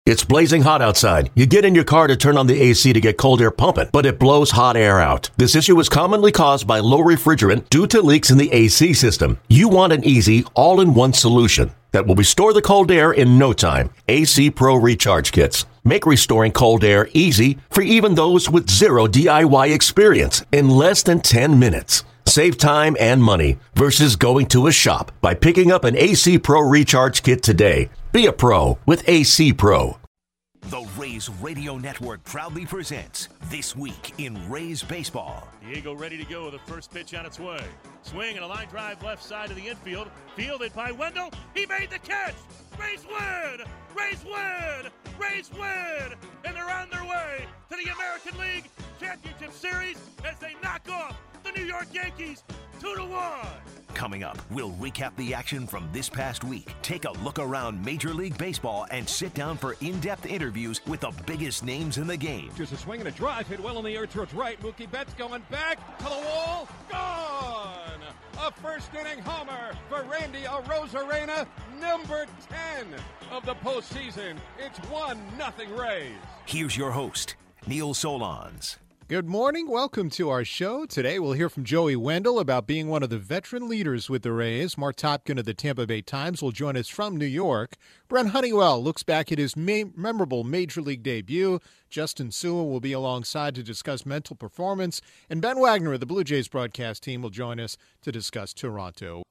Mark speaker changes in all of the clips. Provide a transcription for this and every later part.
Speaker 1: It's blazing hot outside. You get in your car to turn on the AC to get cold air pumping, but it blows hot air out. This issue is commonly caused by low refrigerant due to leaks in the AC system. You want an easy, all-in-one solution that will restore the cold air in no time. AC Pro Recharge Kits make restoring cold air easy for even those with zero DIY experience in less than 10 minutes. Save time and money versus going to a shop by picking up an AC Pro Recharge Kit today. Be a pro with AC Pro.
Speaker 2: The Rays Radio Network proudly presents This Week in Rays Baseball.
Speaker 3: Diego ready to go with the first pitch on its way. Swing and a line drive left side of the infield. Fielded by Wendell. He made the catch. Rays win! Rays win! Rays win! And they're on their way to the American League Championship Series as they knock off the New York Yankees 2-1.
Speaker 2: Coming up, we'll recap the action from this past week, take a look around Major League Baseball, and sit down for in-depth interviews with the biggest names in the game.
Speaker 4: Just a swing and a drive, hit well in the air towards right. Mookie Betts going back to the wall, gone! A first-inning homer for Randy Arozarena, number 10 of the postseason. It's 1-0 Rays.
Speaker 2: Here's your host, Neil Solondz.
Speaker 5: Good morning. Welcome to our show. Today we'll hear from Joey Wendell about being one of the veteran leaders with the Rays. Mark Topkin of the Tampa Bay Times will join us from New York. Brent Honeywell looks back at his memorable Major League debut. Justin Sewell will be alongside to discuss mental performance. And Ben Wagner of the Blue Jays broadcast team will join us to discuss Toronto.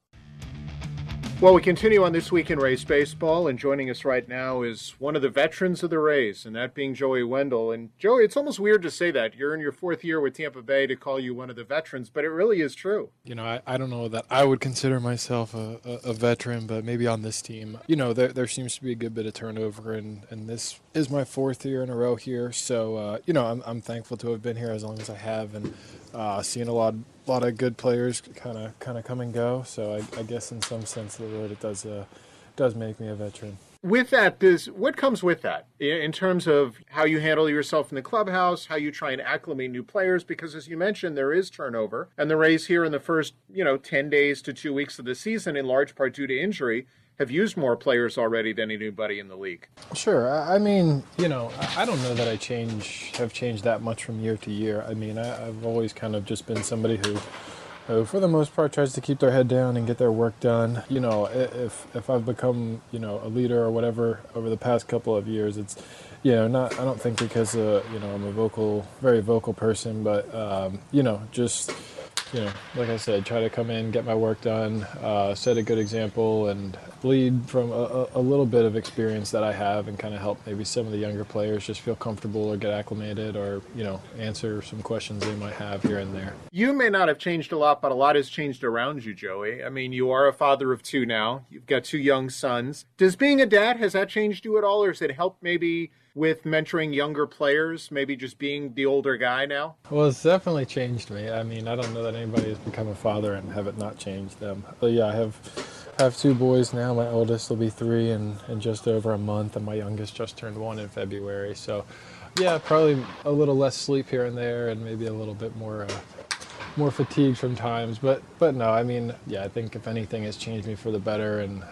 Speaker 5: Well, we continue on This Week in Rays Baseball, and joining us right now is one of the veterans of the Rays, and that being Joey Wendell. And Joey, it's almost weird to say that. You're in your fourth year with Tampa Bay to call you one of the veterans, but it really is true.
Speaker 6: You know, I don't know that I would consider myself a veteran, but maybe on this team, you know, there seems to be a good bit of turnover, and this is my fourth year in a row here. So, you know, I'm thankful to have been here as long as I have, and seen a lot of good players kind of come and go. So I guess in some sense of the word, it does make me a veteran.
Speaker 5: With that, what comes with that in terms of how you handle yourself in the clubhouse, how you try and acclimate new players? Because as you mentioned, there is turnover, and the Rays here in the first 10 days to 2 weeks of the season, in large part due to injury, have used more players already than anybody in the league.
Speaker 6: Sure. I mean, you know, I don't know that I have changed that much from year to year. I mean, I've always kind of just been somebody who for the most part tries to keep their head down and get their work done. You know, if I've become, a leader or whatever over the past couple of years, it's, I don't think because, I'm a very vocal person, but, just, like I said, try to come in, get my work done, set a good example, and lead from a little bit of experience that I have, and kind of help maybe some of the younger players just feel comfortable or get acclimated, or, answer some questions they might have here and there.
Speaker 5: You may not have changed a lot, but a lot has changed around you, Joey. I mean, you are a father of two now. You've got two young sons. Does being a dad, has that changed you at all, or has it helped maybe with mentoring younger players, maybe just being the older guy now?
Speaker 6: Well, it's definitely changed me. I mean, I don't know that anybody has become a father and have it not changed them. But yeah, I have two boys now. My oldest will be 3 in just over a month, and my youngest just turned 1 in February. So yeah, probably a little less sleep here and there, and maybe a little bit more fatigued from times, but no, I mean, yeah, I think if anything, it's changed me for the better, and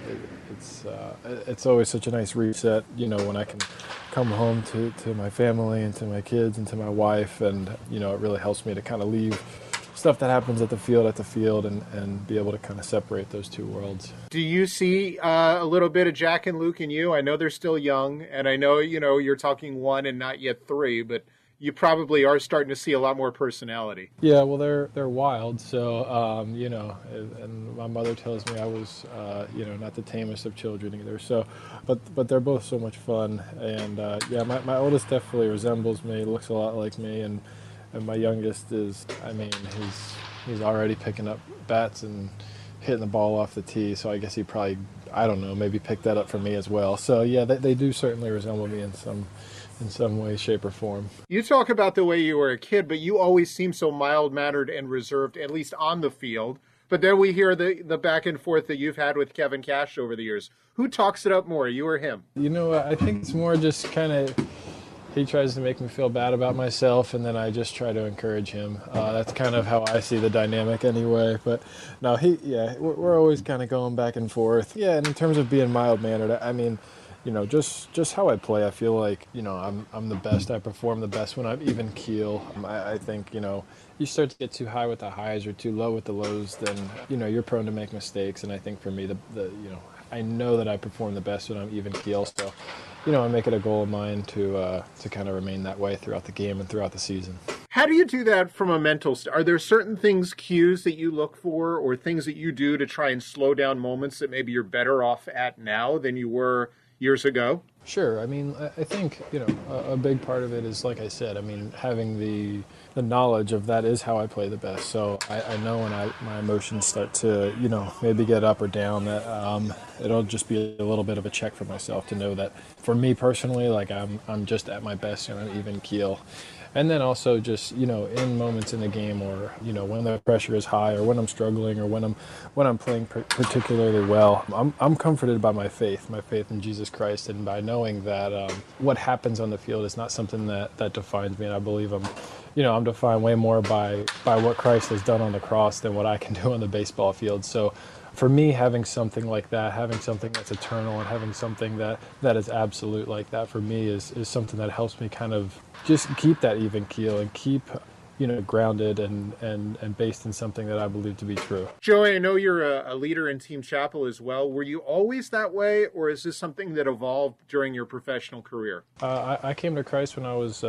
Speaker 6: it's always such a nice reset, when I can come home to my family and to my kids and to my wife, and it really helps me to kind of leave stuff that happens at the field and be able to kind of separate those two worlds.
Speaker 5: Do you see a little bit of Jack and Luke in you? I know they're still young, and I know you're talking 1 and not yet 3, but you probably are starting to see a lot more personality.
Speaker 6: Yeah, well, they're wild. So, and my mother tells me I was, not the tamest of children either. So, but they're both so much fun. And yeah, my oldest definitely resembles me, looks a lot like me, and my youngest is, I mean, he's already picking up bats and hitting the ball off the tee. So I guess he probably, I don't know, maybe picked that up from me as well. So yeah, they do certainly resemble me in some way, shape, or form. You
Speaker 5: talk about the way you were a kid, but you always seem so mild-mannered and reserved, at least on the field. But then we hear the back and forth that you've had with Kevin Cash over the years. Who talks it up more, you or him?
Speaker 6: I think it's more just kind of, he tries to make me feel bad about myself, and then I just try to encourage him. That's kind of how I see the dynamic anyway. But no, we're always kind of going back and forth. Yeah, and in terms of being mild-mannered, I mean, just how I play. I feel like, I'm the best. I perform the best when I'm even keel. I think, you start to get too high with the highs or too low with the lows, then, you're prone to make mistakes. And I think for me, I know that I perform the best when I'm even keel. So, I make it a goal of mine to kind of remain that way throughout the game and throughout the season.
Speaker 5: How do you do that from a mental Are there certain cues that you look for, or things that you do to try and slow down moments that maybe you're better off at now than you were years ago?
Speaker 6: Sure. I mean, I think, a big part of it is, like I said, having the knowledge of that is how I play the best. So I know when my emotions start to, maybe get up or down, that it'll just be a little bit of a check for myself to know that for me personally, like I'm just at my best and I'm even keel. And then also just, in moments in the game, or, when the pressure is high, or when I'm struggling, or when I'm playing particularly well, I'm comforted by my faith in Jesus Christ, and by knowing that what happens on the field is not something that defines me. And I believe I'm defined way more by what Christ has done on the cross than what I can do on the baseball field. So for me, having something like that, having something that's eternal, and having something that is absolute like that, for me is something that helps me kind of just keep that even keel and keep, grounded and based in something that I believe to be true.
Speaker 5: Joey, I know you're a leader in Team Chapel as well. Were you always that way, or is this something that evolved during your professional career?
Speaker 6: I came to Christ when I was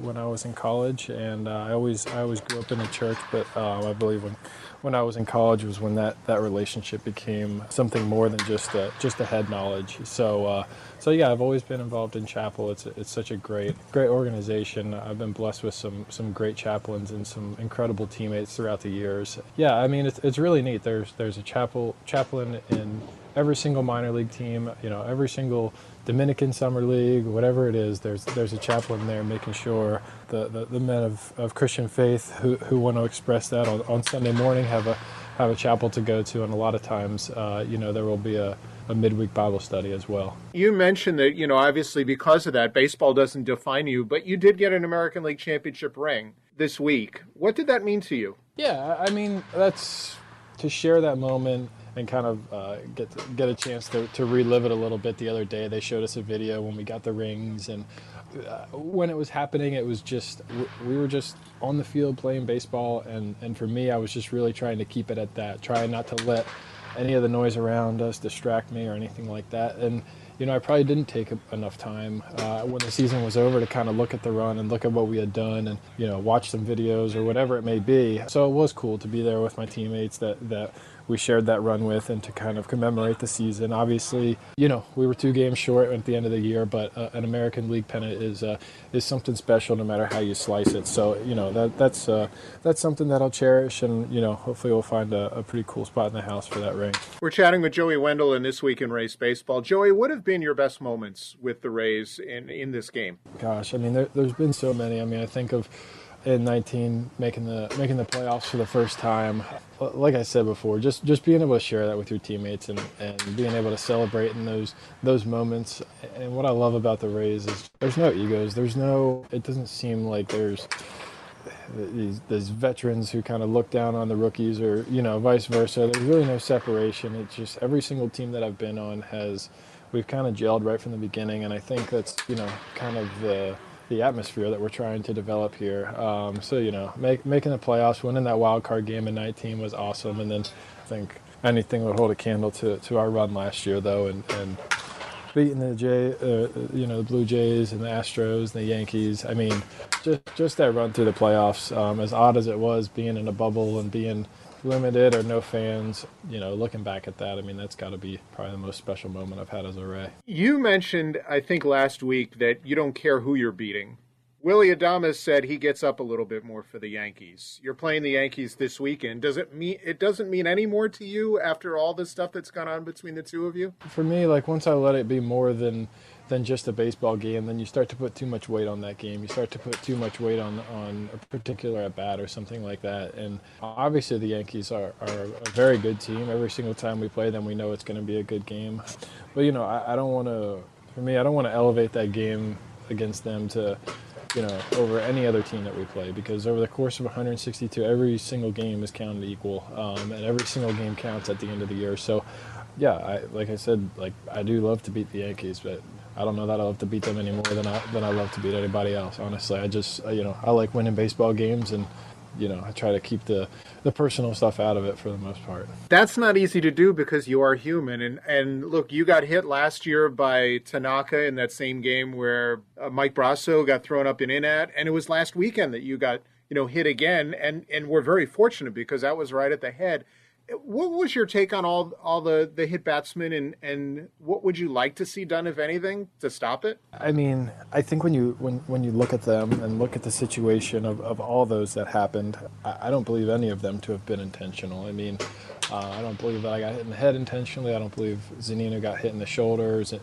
Speaker 6: in college, and I always grew up in the church, but I believe when I was in college was when that relationship became something more than just a head knowledge. So yeah, I've always been involved in Chapel. It's such a great organization. I've been blessed with some great chaplains and some incredible teammates throughout the years. Yeah, I mean it's really neat. There's a chaplain in every single minor league team. Every single Dominican summer league, whatever it is, there's a chaplain there making sure the men of Christian faith who want to express that on Sunday morning have a chapel to go to, and a lot of times there will be a midweek Bible study as well.
Speaker 5: You mentioned that, obviously because of that, baseball doesn't define you, but you did get an American League Championship ring this week. What did that mean to you?
Speaker 6: Yeah, I mean, that's to share that moment and kind of get a chance to relive it a little bit. The other day they showed us a video when we got the rings, and when it was happening, it was just, we were just on the field playing baseball, and for me, I was just really trying to keep it at that, trying not to let any of the noise around us distract me or anything like that. And I probably didn't take enough time when the season was over to kind of look at the run and look at what we had done, and watch some videos or whatever it may be. So it was cool to be there with my teammates that we shared that run with, and to kind of commemorate the season. Obviously, we were 2 games short at the end of the year, but an American League pennant is something special no matter how you slice it. So, that's something that I'll cherish, and, hopefully we'll find a pretty cool spot in the house for that ring.
Speaker 5: We're chatting with Joey Wendle in This Week in Rays Baseball. Joey, what have been your best moments with the Rays in this game?
Speaker 6: Gosh, I mean, there's been so many. I mean, I think of in 19 making the playoffs for the first time. Like I said before, just being able to share that with your teammates and being able to celebrate in those moments. And what I love about the Rays is there's no egos. It doesn't seem like there's these veterans who kind of look down on the rookies, or vice versa. There's really no separation. It's just every single team that I've been on we've kind of gelled right from the beginning, and I think that's kind of the atmosphere that we're trying to develop here. So making the playoffs, winning that wild card game in 19 was awesome, and then I think anything would hold a candle to our run last year, though, and beating the Blue Jays and the Astros and the Yankees. I mean, just that run through the playoffs, as odd as it was, being in a bubble and being limited or no fans, looking back at that, I mean, that's got to be probably the most special moment I've had as a Ray.
Speaker 5: You mentioned, I think last week, that you don't care who you're beating. Willy Adames said he gets up a little bit more for the Yankees. You're playing the Yankees this weekend. It doesn't mean any more to you after all the stuff that's gone on between the two of you?
Speaker 6: For me, like, once I let it be more than just a baseball game, then you start to put too much weight on that game. You start to put too much weight on a particular at-bat or something like that. And obviously the Yankees are a very good team. Every single time we play them, we know it's going to be a good game. But, I don't want to elevate that game against them to, over any other team that we play, because over the course of 162, every single game is counted equal, and every single game counts at the end of the year. So, yeah, like I said, I do love to beat the Yankees, but I don't know that I love to beat them any more than I love to beat anybody else. Honestly, I just I like winning baseball games, and I try to keep the personal stuff out of it for the most part.
Speaker 5: That's not easy to do because you are human. And look, you got hit last year by Tanaka in that same game where Mike Brasso got thrown up and in at, and it was last weekend that you got hit again, and we're very fortunate because that was right at the head. What was your take on all the hit batsmen, and what would you like to see done, if anything, to stop it?
Speaker 6: I mean, I think when you look at them and look at the situation of all those that happened, I don't believe any of them to have been intentional. I mean, I don't believe that I got hit in the head intentionally. I don't believe Zunino got hit in the shoulders.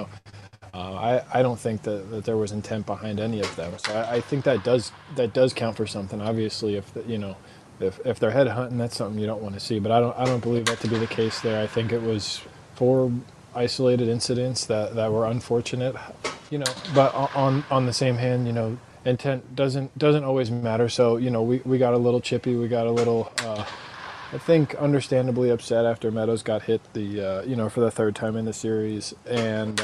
Speaker 6: I don't think that there was intent behind any of them. So I think that does count for something. Obviously, if they're head hunting, that's something you don't want to see. But I don't believe that to be the case there. I think it was 4 isolated incidents that were unfortunate. But on the same hand, intent doesn't always matter. So we got a little chippy. We got a little. I think understandably upset after Meadows got hit for the 3rd time in the series, and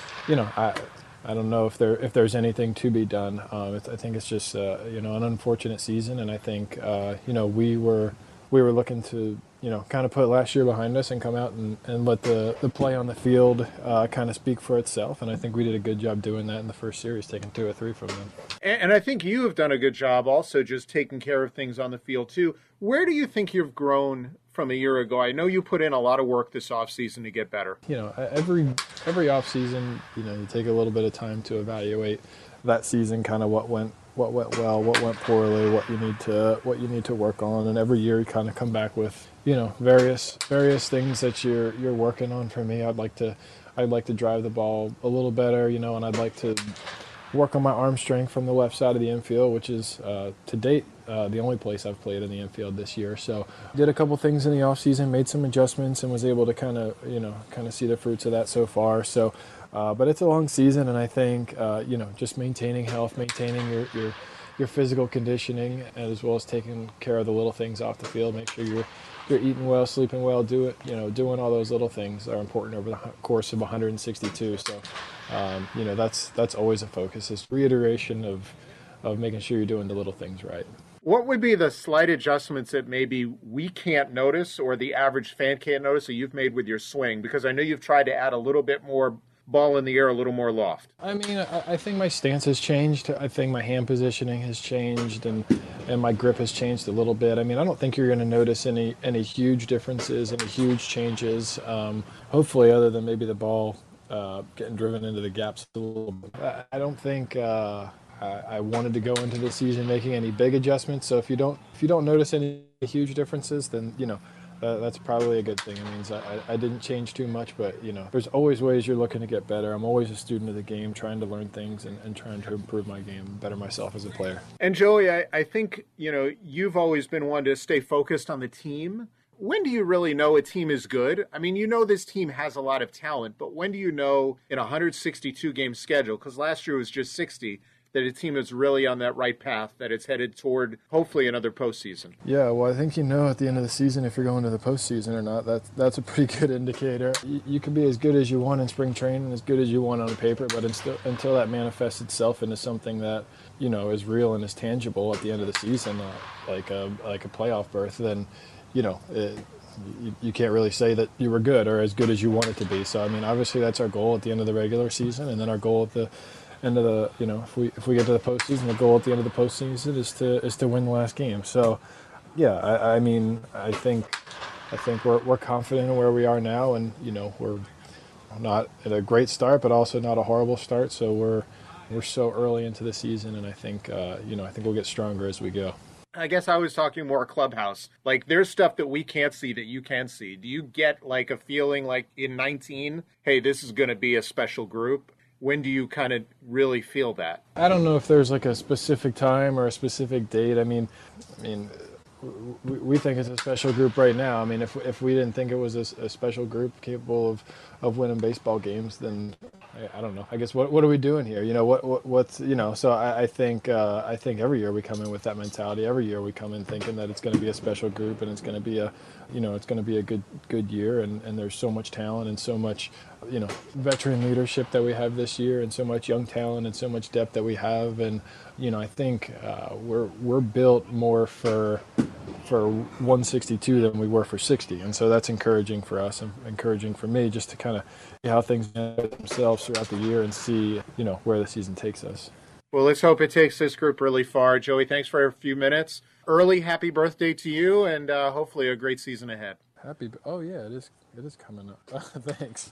Speaker 6: I don't know if there's anything to be done. I think it's just an unfortunate season, and I think we were looking to kind of put last year behind us and come out and let the play on the field kind of speak for itself. And I think we did a good job doing that in the first series, taking 2 or 3 from them.
Speaker 5: And I think you have done a good job also just taking care of things on the field too. Where do you think you've grown from a year ago? I know you put in a lot of work this offseason to get better.
Speaker 6: Every offseason, you take a little bit of time to evaluate that season, kind of what went well, what went poorly, what you need to work on, and every year you kind of come back with various things that you're working on. For me, I'd like to drive the ball a little better, and I'd like to work on my arm strength from the left side of the infield, which is to date the only place I've played in the infield this year. So did a couple things in the off season, made some adjustments, and was able to kind of see the fruits of that so far. So but it's a long season, and I think just maintaining health, maintaining your physical conditioning, as well as taking care of the little things off the field. Make sure you're eating well, sleeping well, doing all those little things are important over the course of 162. So that's always a focus, is reiteration of making sure you're doing the little things right.
Speaker 5: What would be the slight adjustments that maybe we can't notice or the average fan can't notice that you've made with your swing? Because I know you've tried to add a little bit more ball in the air, a little more loft.
Speaker 6: I mean, I think my stance has changed. I think my hand positioning has changed, and my grip has changed a little bit. I mean, I don't think you're going to notice any huge differences, any huge changes. Hopefully, other than maybe the ball getting driven into the gaps a little bit. I don't think I wanted to go into the season making any big adjustments. So if you don't notice any huge differences, then that's probably a good thing. It means I didn't change too much, but there's always ways you're looking to get better. I'm always a student of the game, trying to learn things and trying to improve my game, better myself as a player.
Speaker 5: And Joey, I think you've always been one to stay focused on the team. When do you really know a team is good? I mean, this team has a lot of talent, but when do you know in a 162-game schedule, because last year was just 60, that a team is really on that right path, that it's headed toward, hopefully, another postseason?
Speaker 6: Yeah, well, I think at the end of the season if you're going to the postseason or not. That's a pretty good indicator. You can be as good as you want in spring training, as good as you want on paper, but until that manifests itself into something that, is real and is tangible at the end of the season, like a playoff berth, then, you can't really say that you were good or as good as you want it to be. So, I mean, obviously that's our goal at the end of the regular season, and then our goal at the end of the, if we get to the postseason, the goal at the end of the postseason is to win the last game. So, yeah, I mean, I think we're confident in where we are now, and we're not at a great start, but also not a horrible start. So we're so early into the season, and I think I think we'll get stronger as we go.
Speaker 5: I guess I was talking more clubhouse. Like, there's stuff that we can't see that you can see. Do you get like a feeling like in 19, hey, this is going to be a special group? When do you kind of really feel that?
Speaker 6: I don't know if there's like a specific time or a specific date. I mean, we think it's a special group right now. I mean, if we didn't think it was a special group capable winning baseball games, then I don't know. I guess what are we doing here? What's So I think every year we come in with that mentality. Every year we come in thinking that it's going to be a special group and it's going to be a good year. And there's so much talent and so much veteran leadership that we have this year, and so much young talent and so much depth that we have. And I think we're built more for 162 than we were for 60, and so that's encouraging for us and encouraging for me, just to kind of see how things manifest themselves throughout the year and see where the season takes us.
Speaker 5: Well, let's hope it takes this group really far. Joey, thanks for a few minutes. Early happy birthday to you, and hopefully a great season ahead.
Speaker 6: Oh yeah, it is coming up. Thanks.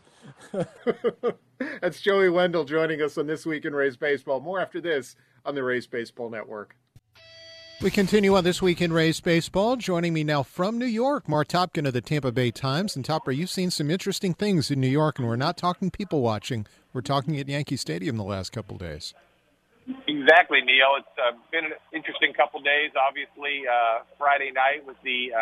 Speaker 5: That's Joey Wendle joining us on This Week in Rays Baseball. More after this on the Rays Baseball Network. We continue on This Week in Rays Baseball. Joining me now from New York, Mark Topkin of the Tampa Bay Times. And Topper, you've seen some interesting things in New York, and we're not talking people watching. We're talking at Yankee Stadium the last couple of days.
Speaker 7: Exactly, Neil. It's been an interesting couple of days. Obviously, Friday night with the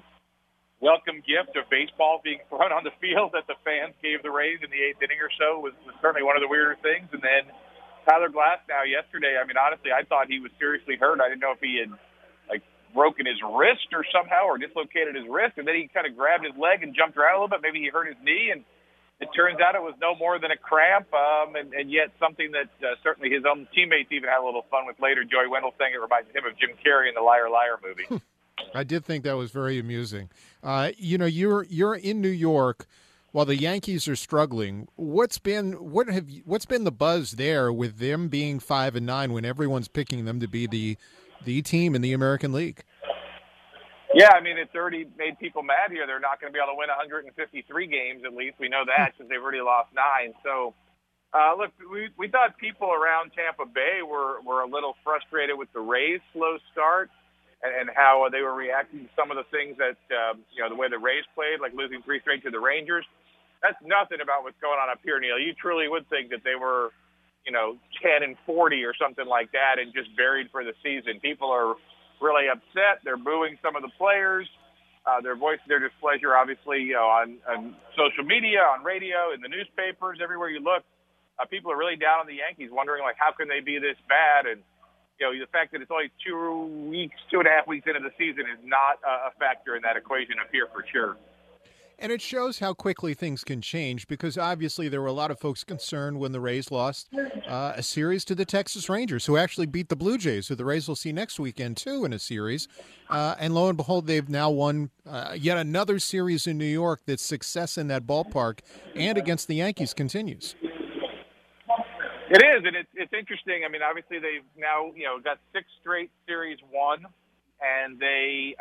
Speaker 7: welcome gift of baseball being thrown on the field that the fans gave the Rays in the eighth inning or so was certainly one of the weirder things. And then Tyler Glasnow yesterday, I mean, honestly, I thought he was seriously hurt. I didn't know if he had, broken his wrist or somehow, or dislocated his wrist. And then he kind of grabbed his leg and jumped around a little bit. Maybe he hurt his knee. And it turns out it was no more than a cramp, and yet something that certainly his own teammates even had a little fun with later. Joey Wendle saying it reminds him of Jim Carrey in the Liar Liar movie.
Speaker 5: I did think that was very amusing. You're in New York while the Yankees are struggling. What's been the buzz there with them being 5-9 when everyone's picking them to be the team in the American League?
Speaker 7: Yeah, I mean, it's already made people mad here. They're not going to be able to win 153 games, at least. We know that because they've already lost 9. So, look, we thought people around Tampa Bay were a little frustrated with the Rays' slow start and how they were reacting to some of the things that, the way the Rays played, like losing 3 straight to the Rangers. That's nothing about what's going on up here, Neil. You truly would think that they were, 10-40 or something like that and just buried for the season. People are really upset. They're booing some of the players. They're voicing their displeasure, obviously, on social media, on radio, in the newspapers, everywhere you look. People are really down on the Yankees, wondering, how can they be this bad? And, the fact that it's only 2.5 weeks into the season is not a factor in that equation up here for sure.
Speaker 5: And it shows how quickly things can change, because obviously there were a lot of folks concerned when the Rays lost a series to the Texas Rangers, who actually beat the Blue Jays, who the Rays will see next weekend, too, in a series. And lo and behold, they've now won yet another series in New York. That success in that ballpark and against the Yankees continues.
Speaker 7: It is, and it's interesting. I mean, obviously they've now, got 6 straight series won, and they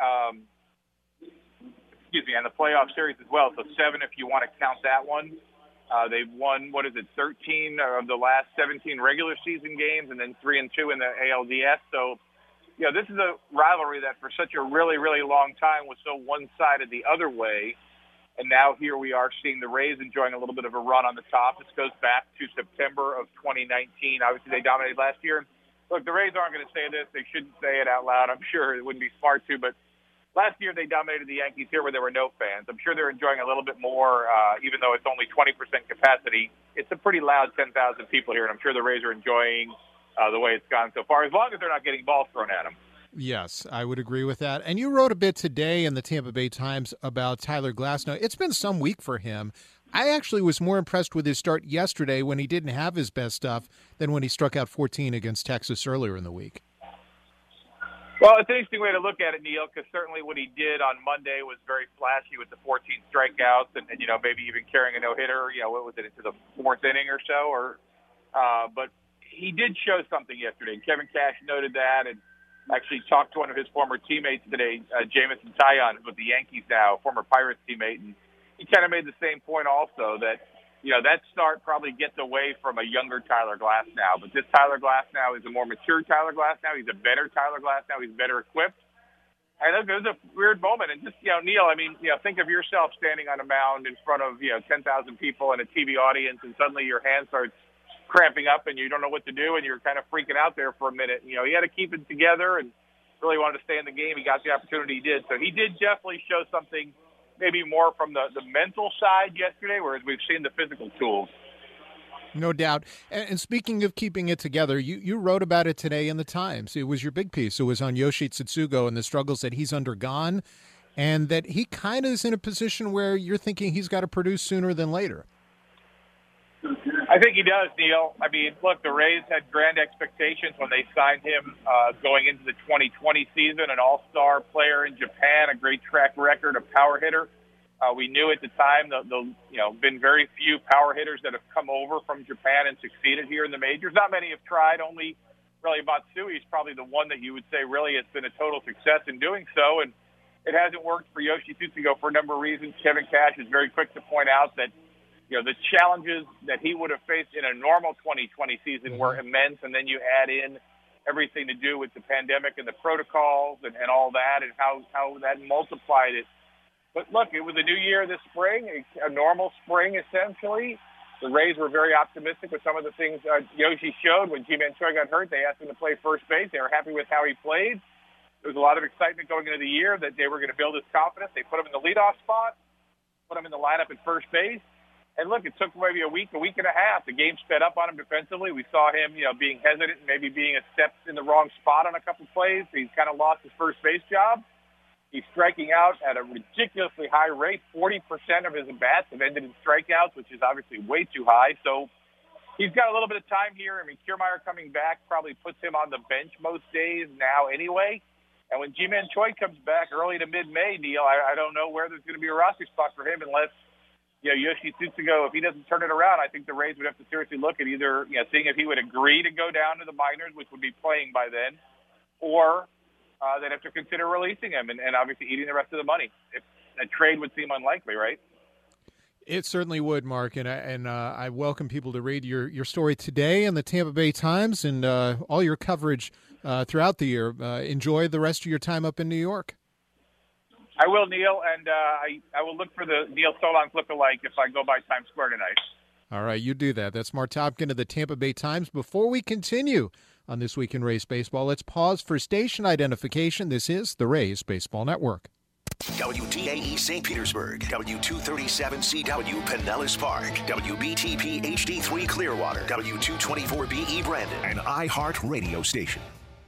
Speaker 7: and the playoff series as well. So 7 if you want to count that one. They've won, 13 of the last 17 regular season games, and then 3-2 in the ALDS. So, this is a rivalry that for such a really, really long time was so one-sided the other way. And now here we are seeing the Rays enjoying a little bit of a run on the top. This goes back to September of 2019. Obviously, they dominated last year. Look, the Rays aren't going to say this. They shouldn't say it out loud. I'm sure it wouldn't be smart to, but last year, they dominated the Yankees here where there were no fans. I'm sure they're enjoying a little bit more, even though it's only 20% capacity. It's a pretty loud 10,000 people here, and I'm sure the Rays are enjoying the way it's gone so far, as long as they're not getting balls thrown at them.
Speaker 5: Yes, I would agree with that. And you wrote a bit today in the Tampa Bay Times about Tyler Glasnow. It's been some week for him. I actually was more impressed with his start yesterday when he didn't have his best stuff than when he struck out 14 against Texas earlier in the week.
Speaker 7: Well, it's an interesting way to look at it, Neil, because certainly what he did on Monday was very flashy with the 14 strikeouts and maybe even carrying a no-hitter, what was it, into the 4th inning or so. But he did show something yesterday. Kevin Cash noted that and actually talked to one of his former teammates today, Jameson Taillon, who's with the Yankees now, former Pirates teammate. And he kind of made the same point also that, that start probably gets away from a younger Tyler Glasnow. But this Tyler Glasnow is a more mature Tyler Glasnow. He's a better Tyler Glasnow. He's better equipped. And it was a weird moment. And just, Neil, I mean, think of yourself standing on a mound in front of, 10,000 people and a TV audience, and suddenly your hand starts cramping up and you don't know what to do and you're kind of freaking out there for a minute. He had to keep it together and really wanted to stay in the game. He got the opportunity he did. So he did definitely show something maybe more from the mental side yesterday, whereas we've seen the physical tools.
Speaker 5: No doubt. And speaking of keeping it together, you wrote about it today in the Times. It was your big piece. It was on Yoshi Tsutsugo and the struggles that he's undergone, and that he kind of is in a position where you're thinking he's got to produce sooner than later.
Speaker 7: I think he does, Neil. I mean, look, the Rays had grand expectations when they signed him going into the 2020 season, an all-star player in Japan, a great track record, a power hitter. We knew at the time been very few power hitters that have come over from Japan and succeeded here in the majors. Not many have tried. Only really Matsui is probably the one that you would say really has been a total success in doing so. And it hasn't worked for Yoshi Tsutsugo for a number of reasons. Kevin Cash is very quick to point out that the challenges that he would have faced in a normal 2020 season were immense, and then you add in everything to do with the pandemic and the protocols and all that, and how that multiplied it. But look, it was a new year this spring, a normal spring essentially. The Rays were very optimistic with some of the things Yoshi showed. When Ji-Man Choi got hurt, they asked him to play first base. They were happy with how he played. There was a lot of excitement going into the year that they were going to build his confidence. They put him in the leadoff spot, put him in the lineup at first base. And look, it took maybe a week and a half. The game sped up on him defensively. We saw him, being hesitant and maybe being a step in the wrong spot on a couple plays. He's kind of lost his first base job. He's striking out at a ridiculously high rate. 40% of his at-bats have ended in strikeouts, which is obviously way too high. So he's got a little bit of time here. I mean, Kiermaier coming back probably puts him on the bench most days now anyway. And when Ji-Man Choi comes back early to mid-May, Neil, I don't know where there's going to be a roster spot for him unless Yoshi Tsutsugo, if he doesn't turn it around, I think the Rays would have to seriously look at either seeing if he would agree to go down to the minors, which would be playing by then, or they'd have to consider releasing him and obviously eating the rest of the money. If a trade would seem unlikely, right?
Speaker 5: It certainly would, Mark, and I welcome people to read your story today in the Tampa Bay Times and all your coverage throughout the year. Enjoy the rest of your time up in New York.
Speaker 7: I will, Neil, and I will look for the Neil Solondz look-alike if I go by Times Square tonight. All
Speaker 5: right, you do that. That's Mark Topkin of the Tampa Bay Times. Before we continue on This Week in Rays Baseball, let's pause for station identification. This is the Rays Baseball Network.
Speaker 2: WDAE St. Petersburg, W237CW Pinellas Park, WBTP HD3 Clearwater, W224BE Brandon, an iHeart radio station.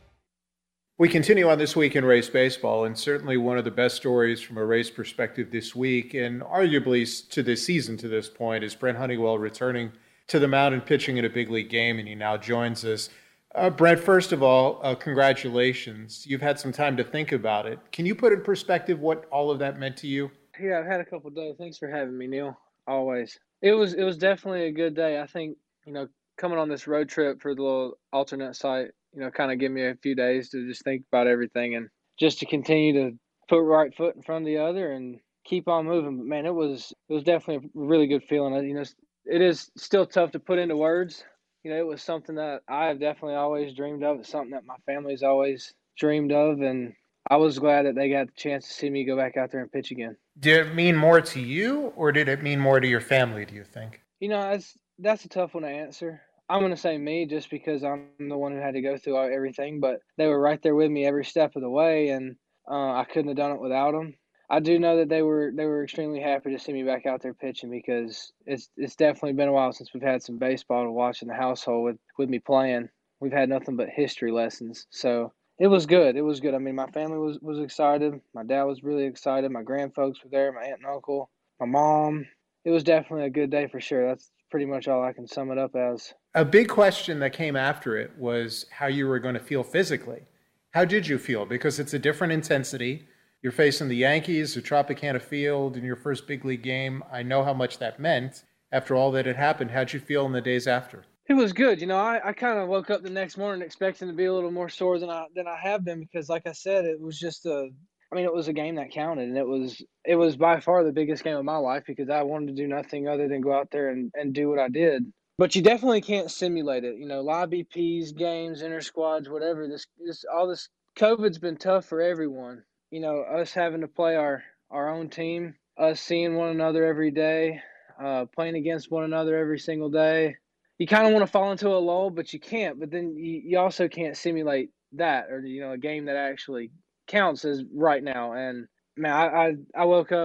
Speaker 5: We continue on This Week in Rays Baseball, and certainly one of the best stories from a Rays perspective this week, and arguably to this season to this point, is Brent Honeywell returning to the mound and pitching in a big league game, and he now joins us. Brent, first of all, congratulations. You've had some time to think about it. Can you put in perspective what all of that meant to you?
Speaker 8: Yeah, I've had a couple of days. Thanks for having me, Neil. Always. It was definitely a good day. I think, coming on this road trip for the little alternate site, kind of give me a few days to just think about everything and just to continue to put right foot in front of the other and keep on moving. But man, it was definitely a really good feeling. It is still tough to put into words. It was something that I have definitely always dreamed of. It's something that my family's always dreamed of, and I was glad that they got the chance to see me go back out there and pitch again.
Speaker 5: Did it mean more to you, or did it mean more to your family, do you think?
Speaker 8: That's a tough one to answer. I'm going to say me just because I'm the one who had to go through everything, but they were right there with me every step of the way, and I couldn't have done it without them. I do know that they were extremely happy to see me back out there pitching because it's definitely been a while since we've had some baseball to watch in the household with me playing. We've had nothing but history lessons, so it was good. It was good. I mean, my family was excited. My dad was really excited. My grandfolks were there, my aunt and uncle, my mom. It was definitely a good day for sure. That's pretty much all I can sum it up as.
Speaker 5: A big question that came after it was how you were going to feel physically. How did you feel? Because it's a different intensity. You're facing the Yankees, the Tropicana Field in your first big league game. I know how much that meant. After all that had happened, how'd you feel in the days after?
Speaker 8: It was good. I kind of woke up the next morning expecting to be a little more sore than I have been because, like I said, it was just it was a game that counted, and it was by far the biggest game of my life because I wanted to do nothing other than go out there and do what I did. But you definitely can't simulate it. Live BPs, games, inter-squads, whatever. All this COVID's been tough for everyone. Us having to play our own team, us seeing one another every day, playing against one another every single day. You kind of want to fall into a lull, but you can't. But then you also can't simulate that or, a game that actually counts as right now. And, man, I woke up.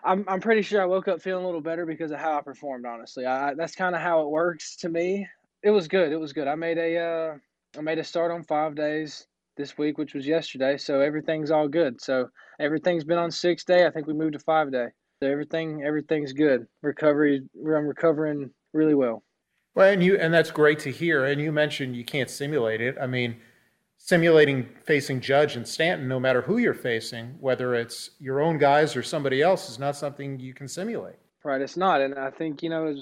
Speaker 8: I'm pretty sure I woke up feeling a little better because of how I performed. Honestly, that's kind of how it works to me. It was good. It was good. I made a start on 5 days this week, which was yesterday. So everything's all good. So everything's been on 6 day. I think we moved to 5 day. So everything's good. I'm recovering really well.
Speaker 5: Well, and that's great to hear. And you mentioned you can't simulate it. I mean, simulating facing Judge and Stanton, no matter who you're facing, whether it's your own guys or somebody else, is not something you can simulate.
Speaker 8: Right, it's not. And I think,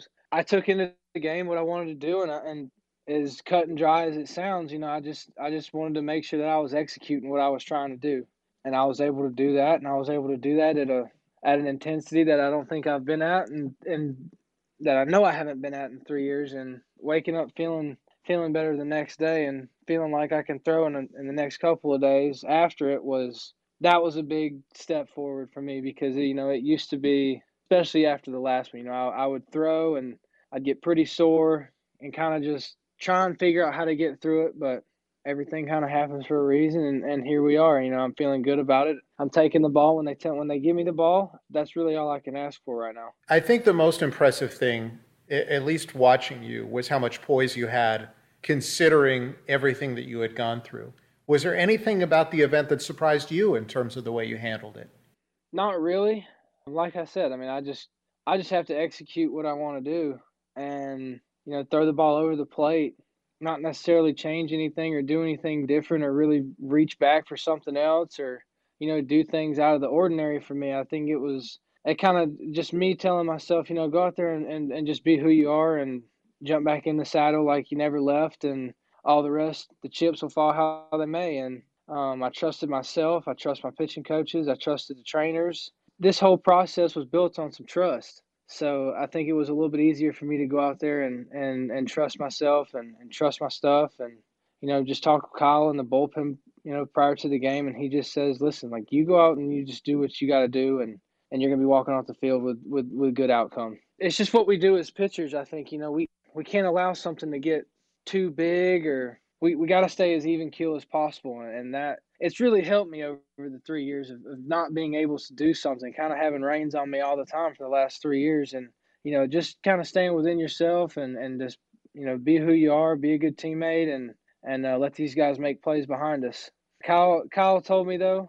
Speaker 8: I took into the game what I wanted to do, and as cut and dry as it sounds, I just wanted to make sure that I was executing what I was trying to do. And I was able to do that, and I was able to do that at an intensity that I don't think I've been at, and that I know I haven't been at in 3 years, and waking up feeling better the next day and feeling like I can throw in the next couple of days after it was a big step forward for me, because it used to be, especially after the last one, I would throw and I'd get pretty sore and kind of just try and figure out how to get through it, but everything kind of happens for a reason, and here we are. I'm feeling good about it. I'm taking the ball when they give me the ball. That's really all I can ask for right now.
Speaker 5: I think the most impressive thing, at least watching you, was how much poise you had, considering everything that you had gone through. Was there anything about the event that surprised you in terms of the way you handled it?
Speaker 8: Not really. Like I said, I mean, I just have to execute what I want to do, and throw the ball over the plate, not necessarily change anything or do anything different or really reach back for something else, or do things out of the ordinary for me. I think it kind of just me telling myself, go out there and just be who you are and jump back in the saddle like you never left, and all the rest, the chips will fall how they may. And I trusted myself. I trust my pitching coaches. I trusted the trainers. This whole process was built on some trust. So I think it was a little bit easier for me to go out there and trust myself and trust my stuff, and just talk with Kyle in the bullpen prior to the game, and he just says, listen, like, you go out and you just do what you got to do, and you're going to be walking off the field with good outcome. It's just what we do as pitchers. I think we can't allow something to get too big, or we got to stay as even keel as possible, and that it's really helped me over the 3 years of not being able to do something, kind of having reins on me all the time for the last 3 years, and just kind of staying within yourself and just be who you are, be a good teammate, and let these guys make plays behind us. Kyle told me, though,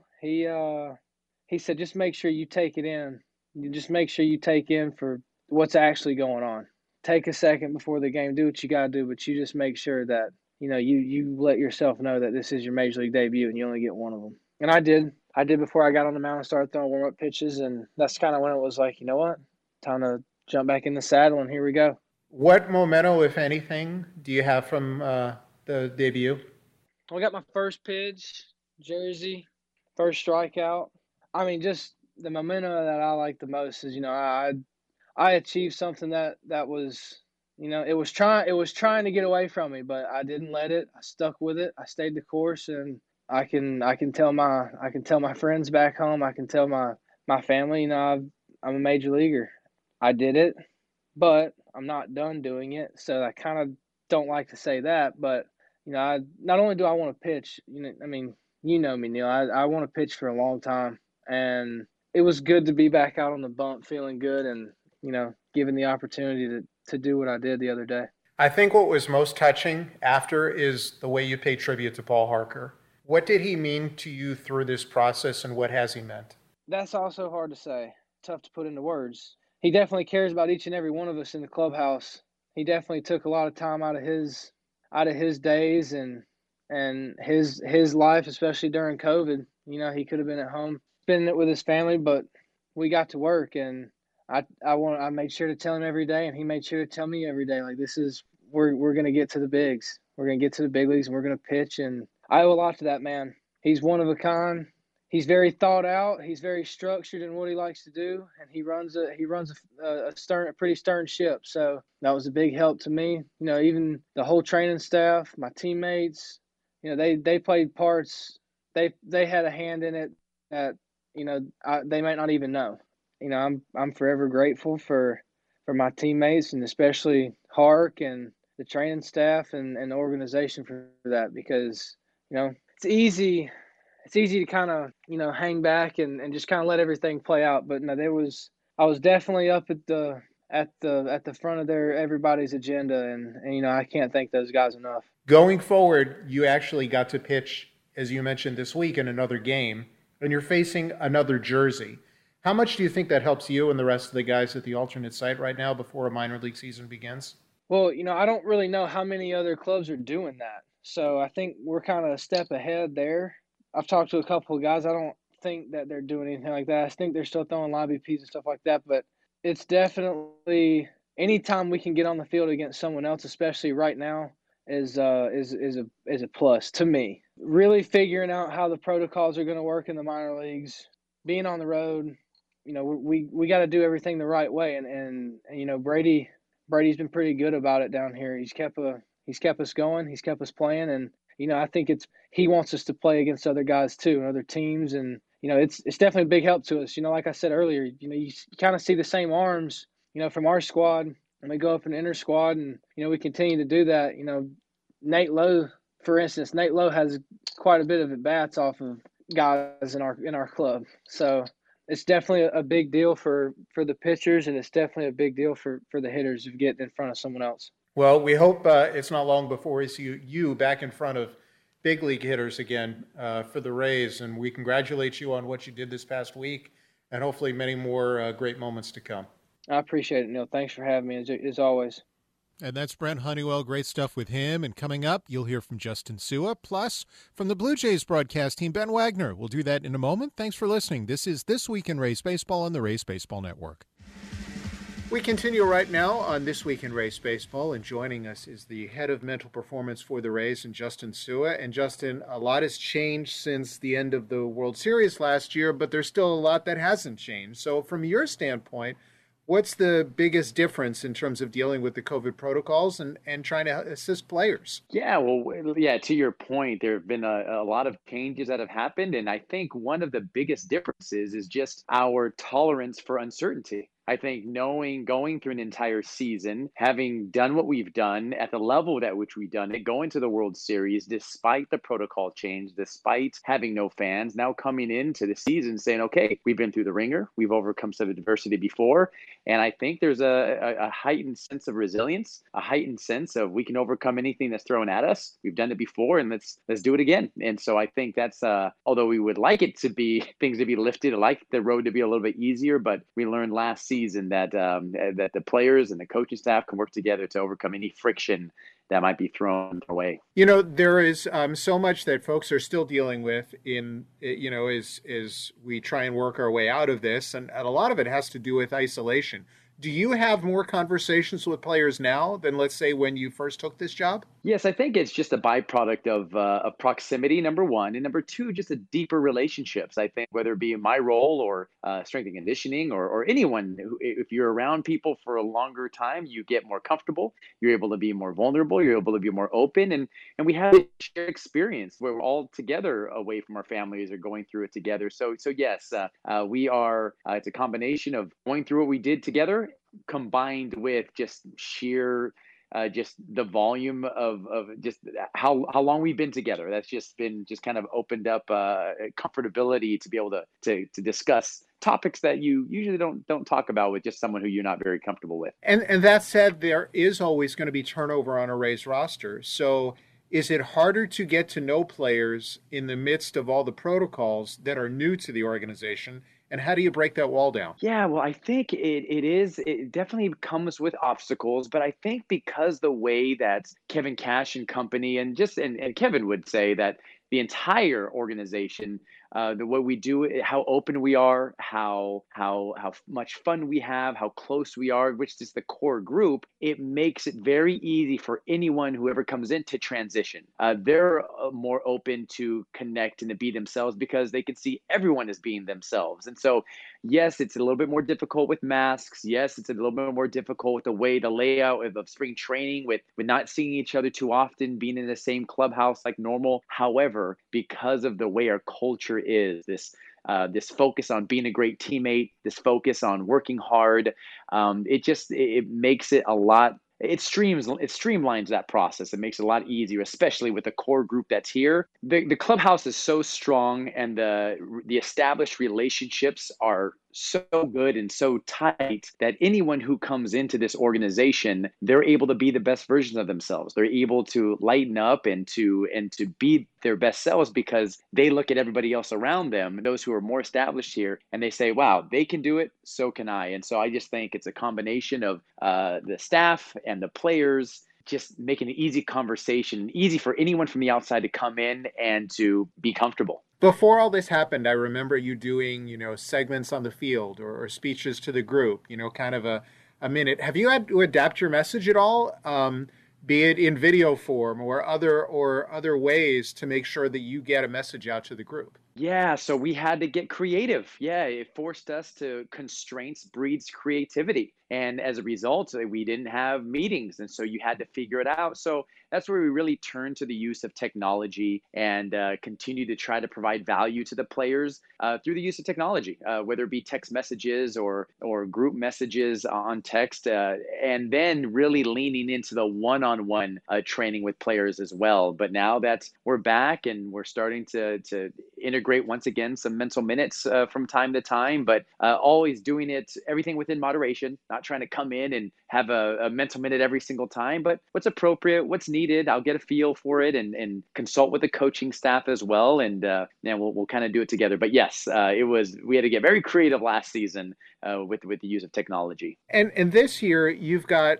Speaker 8: he said, just make sure you take it in. You just make sure you take in for what's actually going on. Take a second before the game, do what you got to do, but you just make sure that you let yourself know that this is your major league debut and you only get one of them. And I did before I got on the mound and started throwing warm-up pitches, and that's kind of when it was like, you know what, time to jump back in the saddle, and here we go.
Speaker 5: What memento, if anything, do you have from the debut?
Speaker 8: I got my first pitch, jersey, first strikeout. I mean, just the memento that I like the most is, I achieved something that was, it was trying to get away from me, but I didn't let it. I stuck with it. I stayed the course, and I can tell my friends back home. I can tell my family, I'm a major leaguer. I did it, but I'm not done doing it. So I kind of don't like to say that, but I not only do I want to pitch, I mean, you know me, Neil. I want to pitch for a long time, and it was good to be back out on the bump, feeling good, and given the opportunity to do what I did the other day.
Speaker 5: I think what was most touching after is the way you paid tribute to Paul Harker. What did he mean to you through this process, and what has he meant? That's
Speaker 8: also hard to say. Tough to put into words. He definitely cares about each and every one of us in the clubhouse. He definitely took a lot of time out of his days and his life, especially during COVID. He could have been at home spending it with his family, but we got to work, and I made sure to tell him every day, and he made sure to tell me every day, like, we're going to get to the bigs. We're going to get to the big leagues, and we're going to pitch. And I owe a lot to that man. He's one of a kind. He's very thought out. He's very structured in what he likes to do, and he runs a pretty stern ship. So that was a big help to me. Even the whole training staff, my teammates, they played parts. They had a hand in it that they might not even know. I'm forever grateful for my teammates, and especially Hark and the training staff and the organization for that, because it's easy to kind of hang back and just kind of let everything play out. But no, there was I was definitely up at the front of everybody's agenda, and I can't thank those guys enough.
Speaker 5: Going forward, you actually got to pitch, as you mentioned this week, in another game, and you're facing another jersey. How much do you think that helps you and the rest of the guys at the alternate site right now before a minor league season begins?
Speaker 8: Well, I don't really know how many other clubs are doing that. So I think we're kind of a step ahead there. I've talked to a couple of guys. I don't think that they're doing anything like that. I think they're still throwing live BPs and stuff like that. But it's definitely anytime we can get on the field against someone else, especially right now, is a plus to me. Really figuring out how the protocols are going to work in the minor leagues, being on the road. We got to do everything the right way, and Brady's been pretty good about it down here. He's kept us going. He's kept us playing, and I think he wants us to play against other guys too and other teams, and it's definitely a big help to us. Like I said earlier, you kind of see the same arms, from our squad, and we go up in the inter squad, and we continue to do that. Nate Lowe, for instance, has quite a bit of at bats off of guys in our club, so. It's definitely a big deal for the pitchers, and it's definitely a big deal for the hitters of getting in front of someone else.
Speaker 5: Well, we hope it's not long before we see you back in front of big league hitters again for the Rays, and we congratulate you on what you did this past week, and hopefully many more great moments to come.
Speaker 8: I appreciate it, Neil. Thanks for having me, as always.
Speaker 5: And that's Brent Honeywell. Great stuff with him. And coming up, you'll hear from Justin Sua. Plus, from the Blue Jays broadcast team, Ben Wagner. We'll do that in a moment. Thanks for listening. This is This Week in Rays Baseball on the Rays Baseball Network. We continue right now on This Week in Rays Baseball, and joining us is the head of mental performance for the Rays, and Justin Sua. And Justin, a lot has changed since the end of the World Series last year, but there's still a lot that hasn't changed. So from your standpoint, what's the biggest difference in terms of dealing with the COVID protocols and trying to assist players?
Speaker 9: Yeah, well, yeah, to your point, there have been a lot of changes that have happened. And I think one of the biggest differences is just our tolerance for uncertainty. I think going through an entire season, having done what we've done at the level at which we've done it, going to the World Series, despite the protocol change, despite having no fans, now coming into the season saying, okay, we've been through the ringer, we've overcome some adversity before. And I think there's a heightened sense of resilience, a heightened sense of we can overcome anything that's thrown at us. We've done it before, and let's do it again. And so I think that's, although we would like it to be things to be lifted, I like the road to be a little bit easier, but we learned last season that the players and the coaching staff can work together to overcome any friction that might be thrown away.
Speaker 5: There is so much that folks are still dealing with as we try and work our way out of this, and a lot of it has to do with isolation. Do you have more conversations with players now than, let's say, when you first took this job?
Speaker 9: Yes, I think it's just a byproduct of proximity, number one. And number two, just a deeper relationships. I think whether it be in my role or strength and conditioning or anyone, if you're around people for a longer time, you get more comfortable. You're able to be more vulnerable. You're able to be more open. And we have a shared experience where we're all together away from our families or going through it together. So yes, we are, it's a combination of going through what we did together combined with just sheer just the volume of just how long we've been together. That's just been kind of opened up comfortability to be able to discuss topics that you usually don't talk about with just someone who you're not very comfortable with.
Speaker 5: And that said, there is always going to be turnover on a Rays roster. So is it harder to get to know players in the midst of all the protocols that are new to the organization? And how do you break that wall down?
Speaker 9: Yeah, well, I think it definitely comes with obstacles, but I think because the way that Kevin Cash and company and Kevin would say that the entire organization, the way we do it, how open we are, how much fun we have, how close we are, which is the core group, it makes it very easy for anyone who ever comes in to transition. They're more open to connect and to be themselves because they can see everyone as being themselves. And so, yes, it's a little bit more difficult with masks. Yes, it's a little bit more difficult with the layout of spring training, with not seeing each other too often, being in the same clubhouse like normal. However, because of the way our culture is, this focus on being a great teammate, this focus on working hard, it makes it a lot. It streamlines that process. It makes it a lot easier, especially with the core group that's here. The clubhouse is so strong, and the established relationships are so good and so tight that anyone who comes into this organization, they're able to be the best versions of themselves. They're able to lighten up and to be their best selves because they look at everybody else around them, those who are more established here, and they say, wow, they can do it, so can I. And so I just think it's a combination of the staff and the players just making an easy conversation, easy for anyone from the outside to come in and to be comfortable.
Speaker 5: Before all this happened, I remember you doing, segments on the field or speeches to the group, kind of a minute. Have you had to adapt your message at all, be it in video form or other ways to make sure that you get a message out to the group?
Speaker 9: Yeah, so we had to get creative. Yeah, it forced us to constraints breeds creativity. And as a result, we didn't have meetings. And so you had to figure it out. So that's where we really turned to the use of technology and continue to try to provide value to the players through the use of technology, whether it be text messages or group messages on text, and then really leaning into the one-on-one training with players as well. But now that we're back and we're starting to integrate once again some mental minutes from time to time, but always doing everything within moderation, not trying to come in and have a mental minute every single time, but what's appropriate, what's needed. I'll get a feel for it and consult with the coaching staff as well. And we'll kind of do it together. But yes, we had to get very creative last season with the use of technology.
Speaker 5: And this year you've got,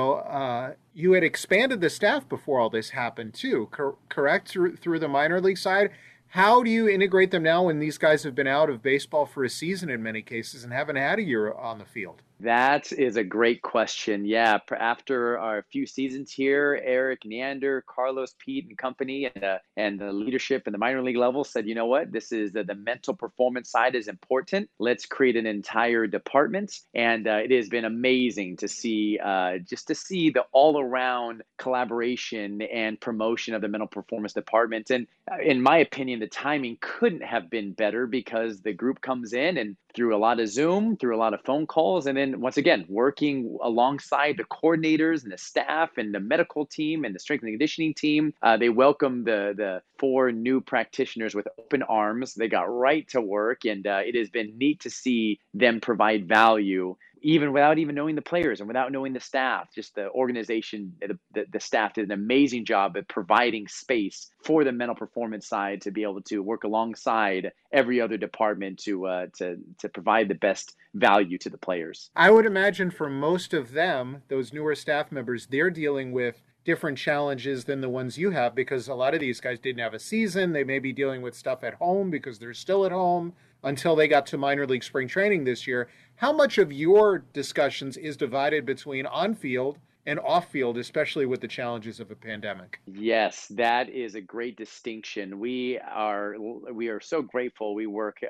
Speaker 5: you had expanded the staff before all this happened too, correct? Through the minor league side. How do you integrate them now when these guys have been out of baseball for a season in many cases and haven't had a year on the field?
Speaker 9: That is a great question. Yeah, after our few seasons here, Eric Neander, Carlos, Pete, and company, and the leadership in the minor league level said, you know what, this is the mental performance side is important. Let's create an entire department, and it has been amazing to see the all-around collaboration and promotion of the mental performance department. And in my opinion, the timing couldn't have been better because the group comes in and through a lot of Zoom, through a lot of phone calls, and then once again, working alongside the coordinators and the staff and the medical team and the strength and conditioning team. They welcomed the 4 new practitioners with open arms. They got right to work, and it has been neat to see them provide value even without even knowing the players and without knowing the staff. Just the organization, the staff did an amazing job at providing space for the mental performance side to be able to work alongside every other department to provide the best value to the players.
Speaker 5: I would imagine for most of them, those newer staff members, they're dealing with different challenges than the ones you have because a lot of these guys didn't have a season. They may be dealing with stuff at home because they're still at home until they got to minor league spring training this year. How much of your discussions is divided between on-field and off-field, especially with the challenges of a pandemic?
Speaker 9: Yes, that is a great distinction. We are so grateful. We work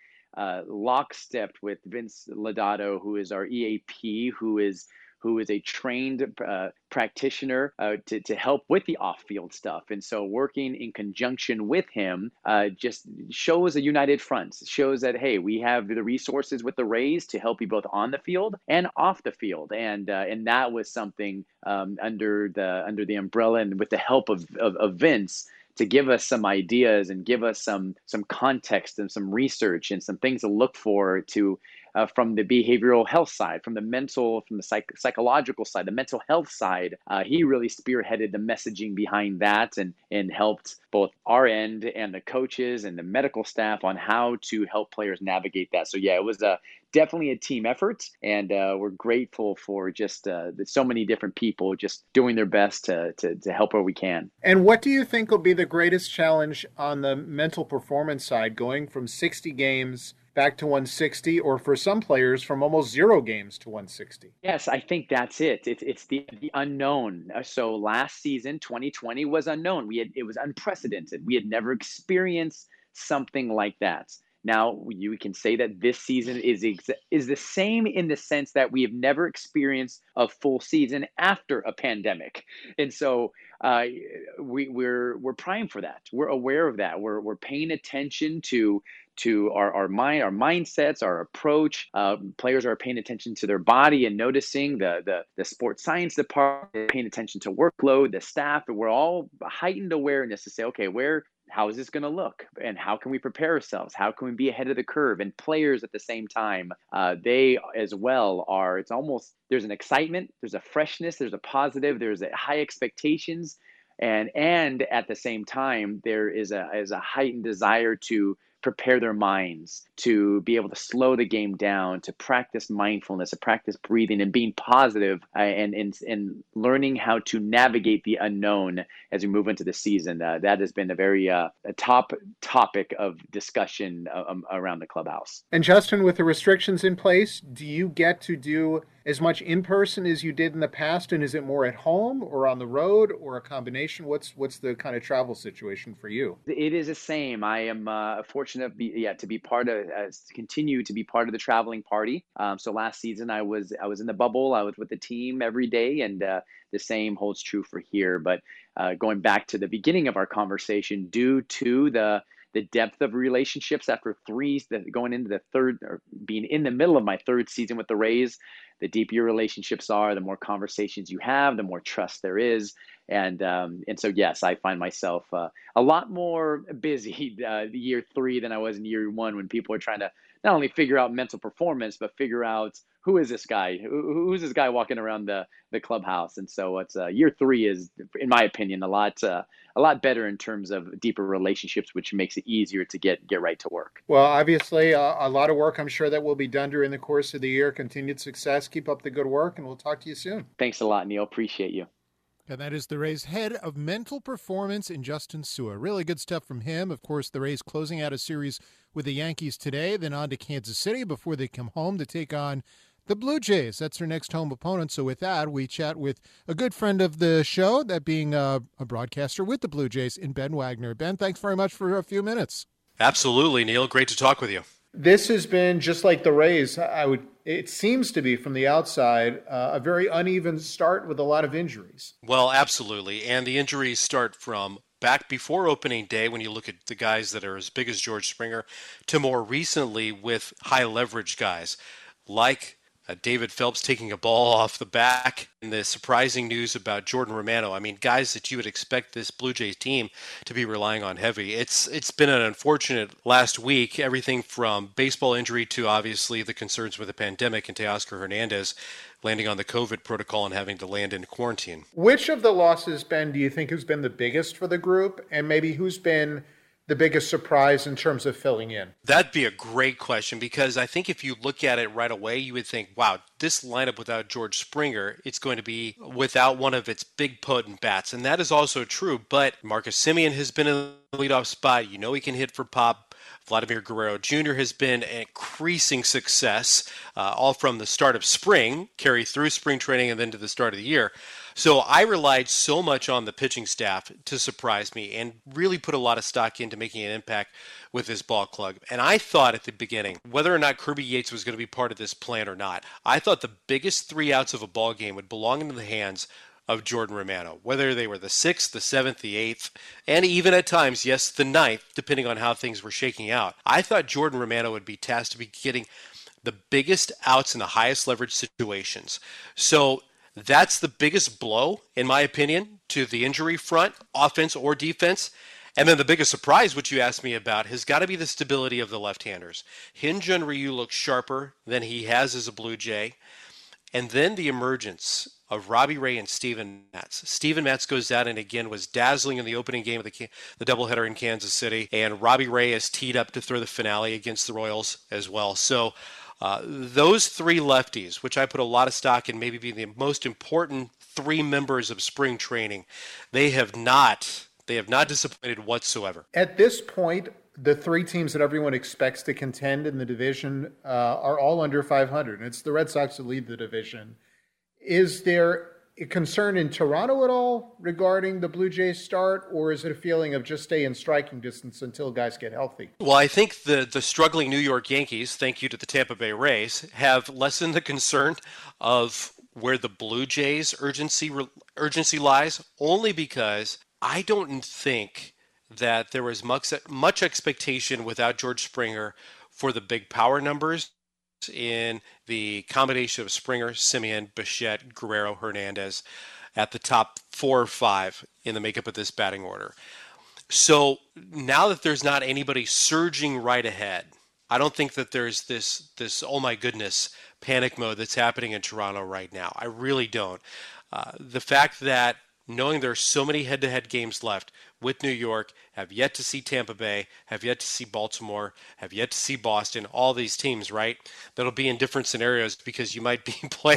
Speaker 9: lockstep with Vince Lodato, who is our EAP, who is a trained practitioner to help with the off-field stuff. And so working in conjunction with him just shows a united front, shows that, hey, we have the resources with the Rays to help you both on the field and off the field. And that was something under the umbrella and with the help of Vince to give us some ideas and give us some context and some research and some things to look for to from the behavioral health side, from the mental, from the psychological side, the mental health side. He really spearheaded the messaging behind that and helped both our end and the coaches and the medical staff on how to help players navigate that. So yeah, it was definitely a team effort, and we're grateful for just so many different people just doing their best to help where we can.
Speaker 5: And what do you think will be the greatest challenge on the mental performance side, going from 60 games back to 160, or for some players from almost 0 games to 160?
Speaker 9: Yes, I think that's it. It's the unknown. So last season, 2020, was unknown. It was unprecedented. We had never experienced something like that. Now, you can say that this season is the same in the sense that we have never experienced a full season after a pandemic. And so we're primed for that. We're aware of that. We're paying attention to our mindsets, our approach. Players are paying attention to their body and noticing the sports science department, paying attention to workload, the staff. We're all heightened awareness to say, okay, where how is this going to look, and how can we prepare ourselves? How can we be ahead of the curve? And players at the same time, they as well are. It's almost, there's an excitement, there's a freshness, there's a positive, there's a high expectations, and at the same time there is a heightened desire to prepare their minds, to be able to slow the game down, to practice mindfulness, to practice breathing and being positive, and learning how to navigate the unknown as we move into the season. That has been a very a top topic of discussion around the clubhouse.
Speaker 5: And Justin, with the restrictions in place, do you get to do as much in person as you did in the past? And is it more at home or on the road or a combination? What's the kind of travel situation for you?
Speaker 9: It is the same. I am fortunate to be part of, continue to be part of the traveling party. So last season I was in the bubble. I was with the team every day, and the same holds true for here. But going back to the beginning of our conversation, due to the depth of relationships after going into the third, or being in the middle of my third season with the Rays, the deeper your relationships are, the more conversations you have, the more trust there is. And so, yes, I find myself a lot more busy year 3 than I was in year 1, when people are trying to not only figure out mental performance, but figure out who is this guy? Who's this guy walking around the clubhouse? And so it's year 3 is, in my opinion, a lot better in terms of deeper relationships, which makes it easier to get right to work.
Speaker 5: Well, obviously, a lot of work I'm sure that will be done during the course of the year. Continued success. Keep up the good work, and we'll talk to you soon.
Speaker 9: Thanks a lot, Neil. Appreciate you.
Speaker 5: And that is the Rays' head of mental performance in Justin Sua. Really good stuff from him. Of course, the Rays closing out a series with the Yankees today, then on to Kansas City before they come home to take on the Blue Jays. That's their next home opponent. So with that, we chat with a good friend of the show, that being a broadcaster with the Blue Jays, in Ben Wagner. Ben, thanks very much for a few minutes.
Speaker 10: Absolutely, Neil. Great to talk with you.
Speaker 5: This has been, just like the Rays, it seems to be from the outside, a very uneven start with a lot of injuries.
Speaker 10: Well, absolutely. And the injuries start from back before opening day, when you look at the guys that are as big as George Springer, to more recently with high leverage guys like David Phelps taking a ball off the back, and the surprising news about Jordan Romano. I mean, guys that you would expect this Blue Jays team to be relying on heavy. It's been an unfortunate last week, everything from baseball injury to obviously the concerns with the pandemic, and Teoscar Hernandez landing on the COVID protocol and having to land in quarantine.
Speaker 5: Which of the losses, Ben, do you think has been the biggest for the group, and maybe who's been the biggest surprise in terms of filling in?
Speaker 10: That'd be a great question, because I think if you look at it right away, you would think, wow, this lineup without George Springer, it's going to be without one of its big potent bats. And that is also true. But Marcus Semien has been in the leadoff spot. You know he can hit for pop. Vladimir Guerrero Jr. has been an increasing success, all from the start of spring, carry through spring training, and then to the start of the year. So I relied so much on the pitching staff to surprise me, and really put a lot of stock into making an impact with this ball club. And I thought at the beginning, whether or not Kirby Yates was going to be part of this plan or not, I thought the biggest 3 outs of a ball game would belong into the hands of Jordan Romano, whether they were the 6th, the 7th, the 8th, and even at times, yes, the 9th, depending on how things were shaking out. I thought Jordan Romano would be tasked to be getting the biggest outs in the highest leverage situations. So that's the biggest blow, in my opinion, to the injury front, offense or defense. And then the biggest surprise, which you asked me about, has got to be the stability of the left-handers. Hyun-Jin Ryu looks sharper than he has as a Blue Jay. And then the emergence of Robbie Ray and Steven Matz. Steven Matz goes out and again was dazzling in the opening game of the doubleheader in Kansas City. And Robbie Ray is teed up to throw the finale against the Royals as well. So those 3 lefties, which I put a lot of stock in maybe being the most important 3 members of spring training, they have not disappointed whatsoever.
Speaker 5: At this point, the 3 teams that everyone expects to contend in the division are all under 500. And it's the Red Sox that lead the division. Is there a concern in Toronto at all regarding the Blue Jays start, or is it a feeling of just stay in striking distance until guys get healthy?
Speaker 10: Well, I think the struggling New York Yankees, thank you to the Tampa Bay Rays, have lessened the concern of where the Blue Jays urgency lies, only because I don't think that there was much expectation without George Springer for the big power numbers in the combination of Springer, Semien, Bichette, Guerrero, Hernandez at the top 4 or 5 in the makeup of this batting order. So now that there's not anybody surging right ahead, I don't think that there's this oh my goodness panic mode that's happening in Toronto right now. I really don't. The fact that knowing there are so many head-to-head games left with New York, have yet to see Tampa Bay, have yet to see Baltimore, have yet to see Boston, all these teams, right? That'll be in different scenarios because you might be playing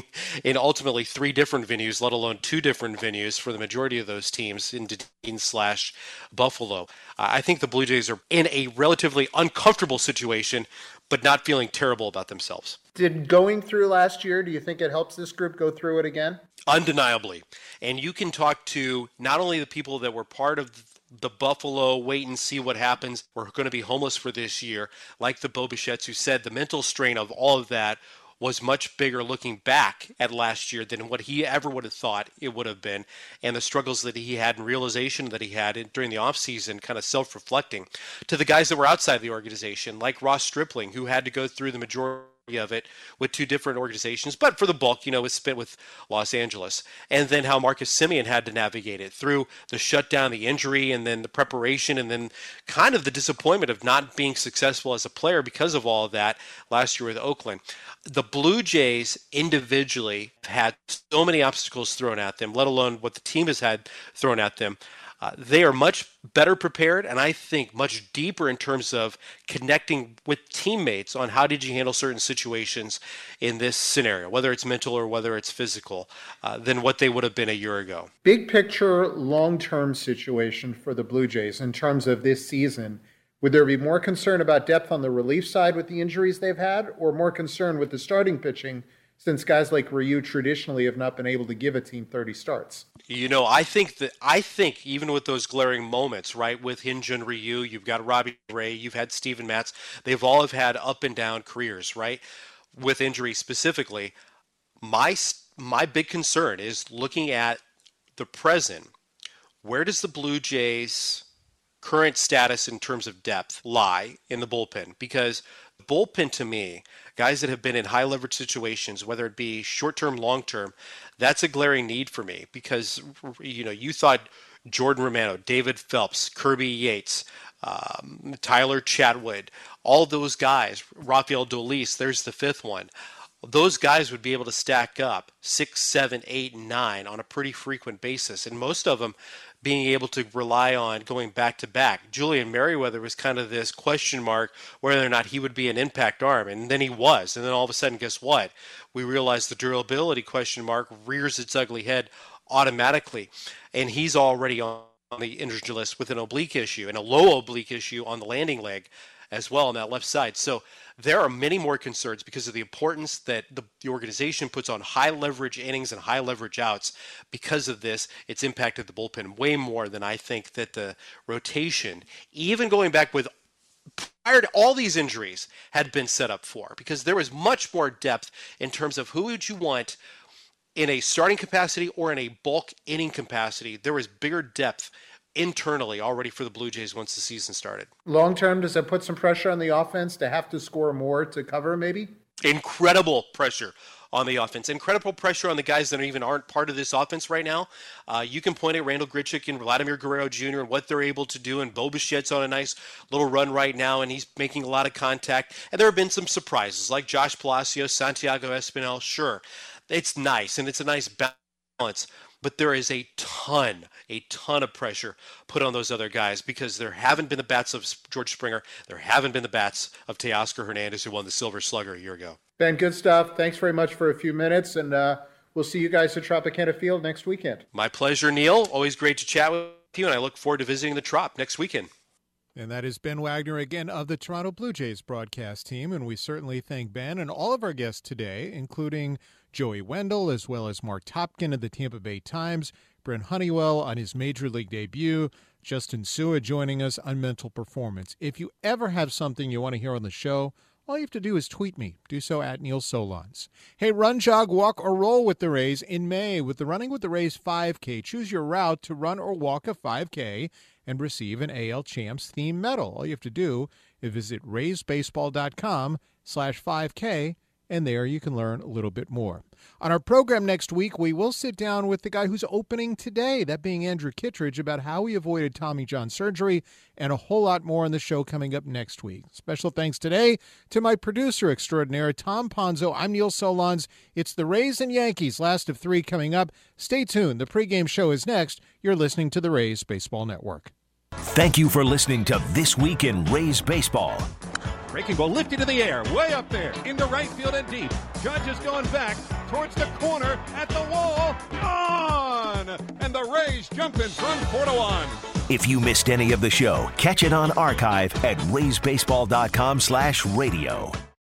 Speaker 10: in ultimately 3 different venues, let alone 2 different venues for the majority of those teams in Dunedin/Buffalo. I think the Blue Jays are in a relatively uncomfortable situation, but not feeling terrible about themselves.
Speaker 5: Did going through last year, do you think it helps this group go through it again?
Speaker 10: Undeniably. And you can talk to not only the people that were part of the Buffalo wait and see what happens, we're going to be homeless for this year, like the Bo Bichette's, who said the mental strain of all of that was much bigger looking back at last year than what he ever would have thought it would have been, and the struggles that he had and realization that he had during the offseason, kind of self-reflecting, to the guys that were outside the organization, like Ross Stripling, who had to go through the majority of it with 2 different organizations, but for the bulk, was spent with Los Angeles. And then how Marcus Semien had to navigate it through the shutdown, the injury, and then the preparation, and then kind of the disappointment of not being successful as a player because of all of that last year with Oakland. The Blue Jays individually had so many obstacles thrown at them, let alone what the team has had thrown at them. They are much better prepared, and I think much deeper in terms of connecting with teammates on how did you handle certain situations in this scenario, whether it's mental or whether it's physical, than what they would have been a year ago.
Speaker 5: Big picture, long-term situation for the Blue Jays in terms of this season. Would there be more concern about depth on the relief side with the injuries they've had, or more concern with the starting pitching, since guys like Ryu traditionally have not been able to give a team 30 starts?
Speaker 10: I think even with those glaring moments, right, with Hyun-Jin Ryu, you've got Robbie Ray, you've had Steven Matz, they've all have had up and down careers, right, with injury specifically. My big concern is looking at the present. Where does the Blue Jays' current status in terms of depth lie in the bullpen? Because the bullpen, to me, guys that have been in high leverage situations, whether it be short-term, long-term, that's a glaring need for me because, you thought Jordan Romano, David Phelps, Kirby Yates, Tyler Chatwood, all those guys, Rafael Dolis, there's the 5th one. Those guys would be able to stack up 6, 7, 8, 9 on a pretty frequent basis. And most of them being able to rely on going back to back. Julian Merriweather was kind of this question mark whether or not he would be an impact arm, and then he was. And then all of a sudden, guess what? We realized the durability question mark rears its ugly head automatically, and he's already on the injury list with an oblique issue and a low oblique issue on the landing leg as well on that left side. So there are many more concerns because of the importance that the organization puts on high leverage innings and high leverage outs. Because of this, it's impacted the bullpen way more than I think that the rotation, even going back with prior to all these injuries, had been set up for, because there was much more depth in terms of who would you want in a starting capacity or in a bulk inning capacity. There was bigger depth internally already for the Blue Jays once the season started.
Speaker 5: Long term, does that put some pressure on the offense to have to score more to cover maybe?
Speaker 10: Incredible pressure on the offense. Incredible pressure on the guys that even aren't part of this offense right now. You can point at Randal Grichuk and Vladimir Guerrero Jr. and what they're able to do, and Bo Bichette's on a nice little run right now, and he's making a lot of contact. And there have been some surprises, like Josh Palacios, Santiago Espinal. Sure, it's nice, and it's a nice balance. But there is a ton of pressure put on those other guys because there haven't been the bats of George Springer. There haven't been the bats of Teoscar Hernandez, who won the Silver Slugger a year ago.
Speaker 5: Ben, good stuff. Thanks very much for a few minutes, and we'll see you guys at Tropicana Field next weekend.
Speaker 10: My pleasure, Neil. Always great to chat with you, and I look forward to visiting the Trop next weekend.
Speaker 5: And that is Ben Wagner again of the Toronto Blue Jays broadcast team, and we certainly thank Ben and all of our guests today, including Joey Wendle, as well as Mark Topkin of the Tampa Bay Times, Brent Honeywell on his Major League debut, Justin Sua joining us on Mental Performance. If you ever have something you want to hear on the show, all you have to do is tweet me. Do so at Neil Solondz. Hey, run, jog, walk, or roll with the Rays in May with the Running with the Rays 5K. Choose your route to run or walk a 5K and receive an AL Champs theme medal. All you have to do is visit RaysBaseball.com/5K and there you can learn a little bit more. On our program next week, we will sit down with the guy who's opening today, that being Andrew Kittredge, about how he avoided Tommy John surgery and a whole lot more on the show coming up next week. Special thanks today to my producer extraordinaire, Tom Ponzo. I'm Neil Solondz. It's the Rays and Yankees, last of 3 coming up. Stay tuned. The pregame show is next. You're listening to the Rays Baseball Network.
Speaker 2: Thank you for listening to This Week in Rays Baseball.
Speaker 4: Breaking ball lifted to the air, way up there, into right field and deep. Judge is going back towards the corner, at the wall, gone! And the Rays jump in front 4-1.
Speaker 2: If you missed any of the show, catch it on archive at raysbaseball.com/radio.